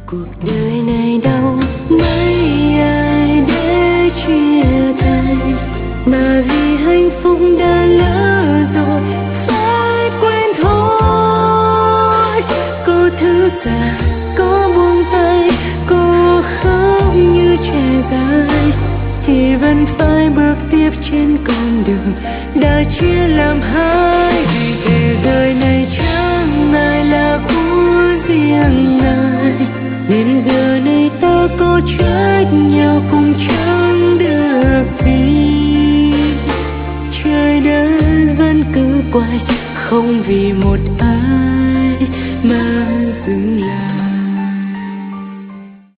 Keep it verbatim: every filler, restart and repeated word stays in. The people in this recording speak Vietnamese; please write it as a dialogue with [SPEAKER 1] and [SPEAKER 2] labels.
[SPEAKER 1] Cuộc đời này đâu mấy ai để chia tay, mà vì hạnh phúc đã lỡ rồi phải quên thôi. Cô thứ già, có buông tay, cô khóc như trẻ gái, thì vẫn phải bước tiếp trên con đường đã chia làm hai. Vì thế đời này chẳng ai là của riêng ai, nên giờ này ta có trách nhau cũng chẳng được gì. Trời đất vẫn cứ quay, không vì một ai